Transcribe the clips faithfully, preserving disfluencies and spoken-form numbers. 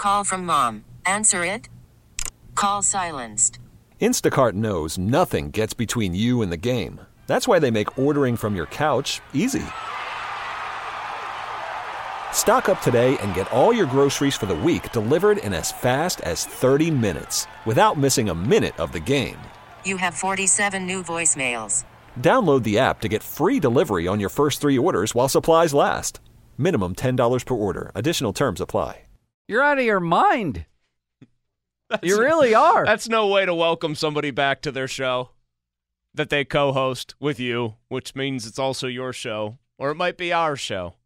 Call from mom. Answer it. Call silenced. Instacart knows nothing gets between you and the game. That's why they make ordering from your couch easy. Stock up today and get all your groceries for the week delivered in as fast as thirty minutes without missing a minute of the game. You have forty-seven new voicemails. Download the app to get free delivery on your first three orders while supplies last. Minimum ten dollars per order. Additional terms apply. You're out of your mind. That's, you really are. That's no way to welcome somebody back to their show that they co-host with you, which means it's also your show, or it might be our show.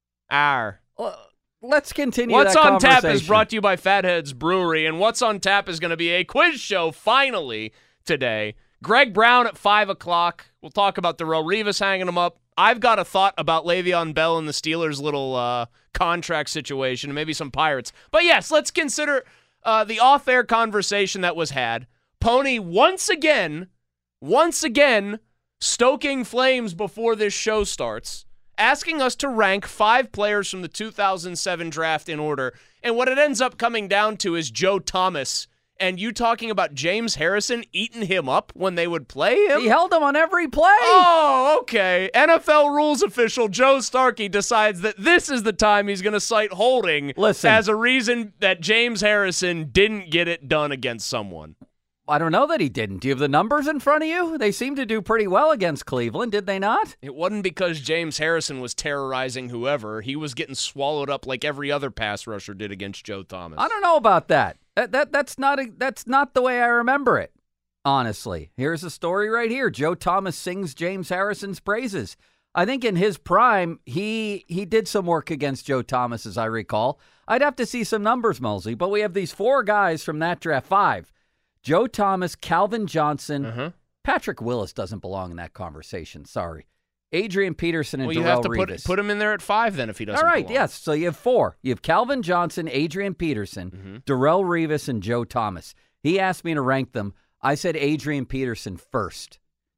Our. Well, let's continue What's that on Tap conversation. is brought to you by Fatheads Brewery, and What's on Tap is going to be a quiz show finally today. Greg Brown at five o'clock. We'll talk about Darrelle Revis hanging him up. I've got a thought about Le'Veon Bell and the Steelers' little uh, contract situation, and maybe some Pirates. But yes, let's consider uh, the off-air conversation that was had. Pony once again, once again, stoking flames before this show starts, asking us to rank five players from the two thousand seven draft in order. And what it ends up coming down to is Joe Thomas. And you talking about James Harrison eating him up when they would play him? He held him on every play. Oh, okay. N F L rules official Joe Starkey decides that this is the time he's going to cite holding Listen. as a reason that James Harrison didn't get it done against someone. I don't know that he didn't. Do you have the numbers in front of you? They seem to do pretty well against Cleveland, did they not? It wasn't because James Harrison was terrorizing whoever. He was getting swallowed up like every other pass rusher did against Joe Thomas. I don't know about that. That that that's not a, that's not the way I remember it. Honestly, here's a story right here. Joe Thomas sings James Harrison's praises. I think in his prime, he he did some work against Joe Thomas, as I recall. I'd have to see some numbers, Mosley, but we have these four guys from that draft, five. Joe Thomas, Calvin Johnson, Uh-huh. Patrick Willis doesn't belong in that conversation. Sorry. Adrian Peterson and Well, Darrelle you have to Revis. put, put him in there at five then if he doesn't All right, belong. yes. So you have four. You have Calvin Johnson, Adrian Peterson, Mm-hmm. Darrelle Revis, and Joe Thomas. He asked me to rank them. I said Adrian Peterson first.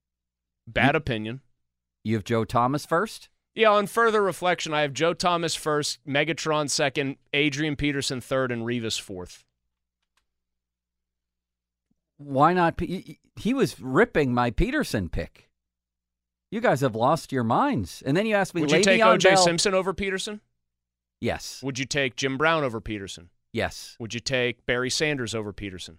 Bad You- opinion. You have Joe Thomas first? Yeah, on further reflection, I have Joe Thomas first, Megatron second, Adrian Peterson third, and Revis fourth. Why not? Pe- He was ripping my Peterson pick. You guys have lost your minds. And then you asked me, Would you take Le'Veon O J Bell- Simpson over Peterson? Yes. Would you take Jim Brown over Peterson? Yes. Would you take Barry Sanders over Peterson?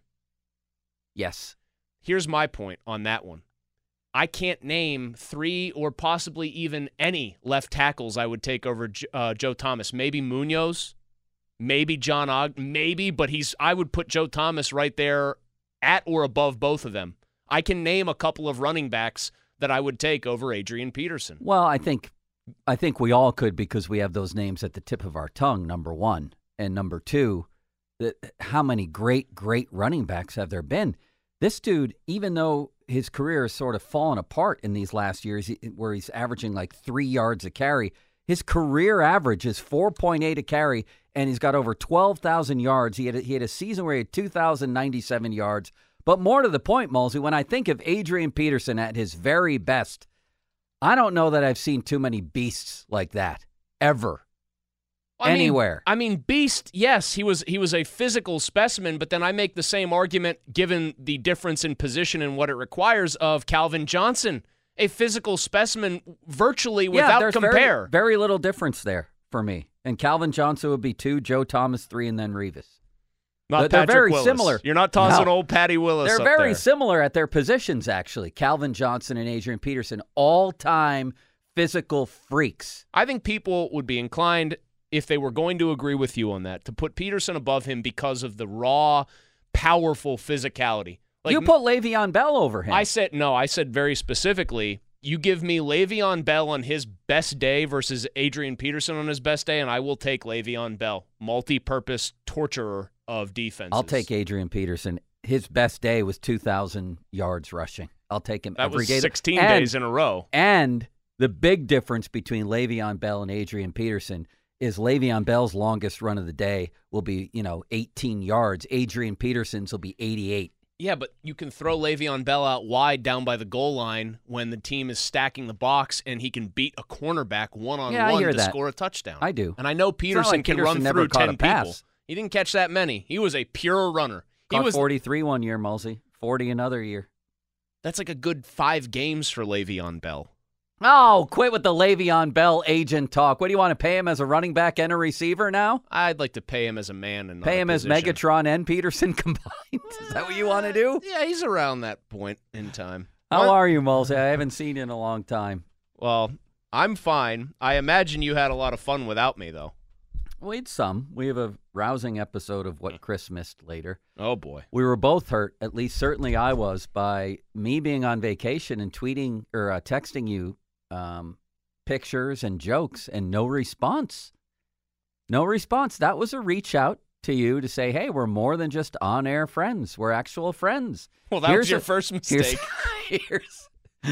Yes. Here's my point on that one. I can't name three or possibly even any left tackles I would take over uh, Joe Thomas. Maybe Munoz, maybe John Og, maybe, but he's. I would put Joe Thomas right there at or above both of them. I can name a couple of running backs that I would take over Adrian Peterson. Well, I think I think we all could because we have those names at the tip of our tongue, number one. And number two, that how many great, great running backs have there been? This dude, even though his career has sort of fallen apart in these last years, where he's averaging like three yards a carry, his career average is four point eight a carry, and he's got over twelve thousand yards. He had a, he had a season where he had two thousand ninety-seven yards. But more to the point, Mulsey, when I think of Adrian Peterson at his very best, I don't know that I've seen too many beasts like that ever. I mean, Anywhere. I mean, Beast, yes, he was he was a physical specimen, but then I make the same argument given the difference in position and what it requires of Calvin Johnson, a physical specimen virtually Yeah, without there's compare. Very, very little difference there for me. And Calvin Johnson would be two, Joe Thomas three, and then Revis. Not They're Patrick very Willis. similar. You're not tossing No. old Patty Willis They're up very there. similar at their positions, actually. Calvin Johnson and Adrian Peterson, all-time physical freaks. I think people would be inclined, if they were going to agree with you on that, to put Peterson above him because of the raw, powerful physicality. Like, you put Le'Veon Bell over him. I said, no, I said very specifically, you give me Le'Veon Bell on his best day versus Adrian Peterson on his best day, and I will take Le'Veon Bell, multi-purpose torturer of defenses. I'll take Adrian Peterson. His best day was two thousand yards rushing. I'll take him That every was day. sixteen And- days in a row. And the big difference between Le'Veon Bell and Adrian Peterson is Le'Veon Bell's longest run of the day will be, you know, eighteen yards. Adrian Peterson's will be eighty-eight. Yeah, but you can throw Le'Veon Bell out wide down by the goal line when the team is stacking the box, and he can beat a cornerback one-on-one Yeah, I hear to that. score a touchdown. I do. And I know It's not Peterson like can Peterson run never through caught ten a pass. people. He didn't catch that many. He was a pure runner. He Caught was forty-three one year, Mulsey. forty another year. That's like a good five games for Le'Veon Bell. Oh, quit with the Le'Veon Bell agent talk. What do you want to pay him as a running back and a receiver now? I'd like to pay him as a man and not Pay a him as position. Megatron and Peterson combined. Is that what you want to do? Yeah, he's around that point in time. How What? are you, Mulsey? I haven't seen you in a long time. Well, I'm fine. I imagine you had a lot of fun without me, though. We had some. We have a rousing episode of what Chris missed later. Oh, boy. We were both hurt, at least certainly I was, by me being on vacation and tweeting or uh, texting you um, pictures and jokes and no response. No response. That was a reach out to you to say, hey, we're more than just on-air friends. We're actual friends. Well, that Here's was your a- first mistake. Here's, here's,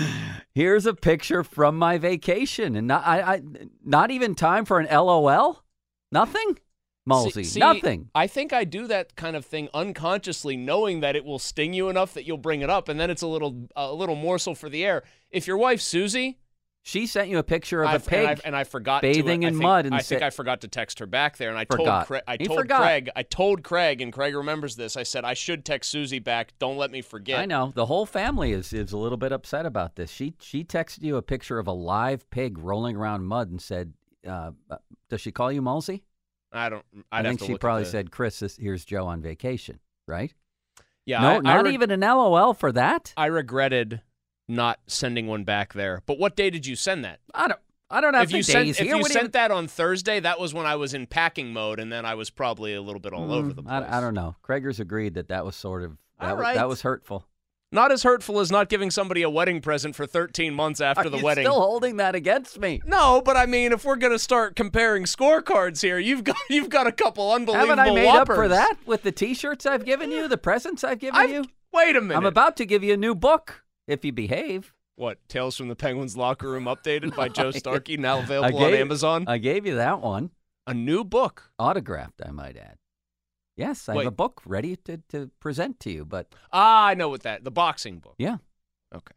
here's a picture from my vacation. And not, I, I, not even time for an L O L? Nothing? Mulsey, See- see, nothing. I think I do that kind of thing unconsciously, knowing that it will sting you enough that you'll bring it up, and then it's a little a little morsel for the air. If your wife, Susie, She sent you a picture of I, a pig. and, I, and I forgot bathing to, I in think, mud and I said- think I forgot to text her back there, and I Forgot. told Craig. I He told forgot. Craig. I told Craig, and Craig remembers this. I said I should text Susie back. Don't let me forget. I know. The whole family is, is a little bit upset about this. She she texted you a picture of a live pig rolling around mud and said, uh, uh, does she call you Mulsey? I don't. I'd I have think to she look probably at the, said, Chris, this, here's Joe on vacation, right? Yeah. no, I, not I re- even an L O L for that? I regretted not sending one back there. But what day did you send that? I don't I don't have If the you days sent if here. you What do sent that on Thursday, that was when I was in packing mode, and then I was probably a little bit all over the Mm, place. I, I don't know. Craigers agreed that that was sort of, that, All was, right. that was hurtful. Not as hurtful as not giving somebody a wedding present for thirteen months after Are the you wedding. still holding that against me? No, but I mean, if we're gonna start comparing scorecards here, you've got you've got a couple unbelievable Haven't I made up for whoppers. that with the T-shirts I've given you, the presents I've given I've- you? Wait a minute. I'm about to give you a new book if you behave. What, Tales from the Penguins Locker Room updated by Joe Starkey, now available I on gave- Amazon? I gave you that one. A new book. Autographed, I might add. Yes, I Wait. have a book ready to, to present to you, but Ah, I know what that. The boxing book. yeah. Okay.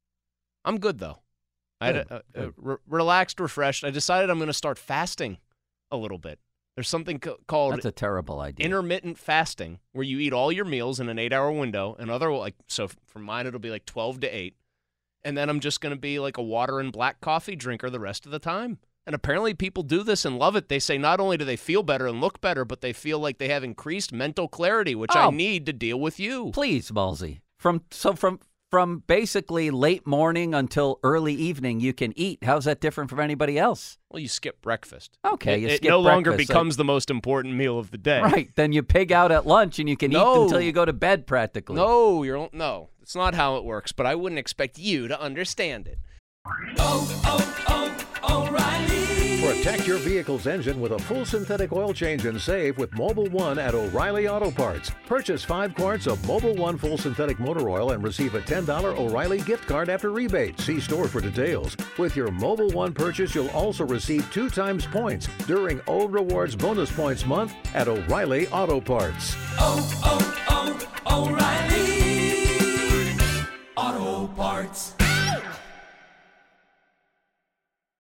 I'm good though. I had Good, a, a, a good. re- relaxed, refreshed. I decided I'm going to start fasting a little bit. There's something co- called That's a terrible idea. intermittent fasting, where you eat all your meals in an eight-hour window, and other like so for mine it'll be like twelve to eight, and then I'm just going to be like a water and black coffee drinker the rest of the time. And apparently people do this and love it. They say not only do they feel better and look better, but they feel like they have increased mental clarity, which I Oh. need to deal with you. Please, Mulsey. From so from from basically late morning until early evening, you can eat. How's that different from anybody else? Well, you skip breakfast. Okay, It, you it skip no longer breakfast, becomes the most important meal of the day. Right. Then you pig out at lunch and you can eat No. until you go to bed practically. No, you're no. It's not how it works, but I wouldn't expect you to understand it. Protect your vehicle's engine with a full synthetic oil change and save with Mobile One at O'Reilly Auto Parts. Purchase five quarts of Mobile One full synthetic motor oil and receive a ten dollars O'Reilly gift card after rebate. See store for details. With your Mobile One purchase, you'll also receive two times points during O Rewards Bonus Points Month at O'Reilly Auto Parts. oh, oh, oh, O'Reilly Auto Parts.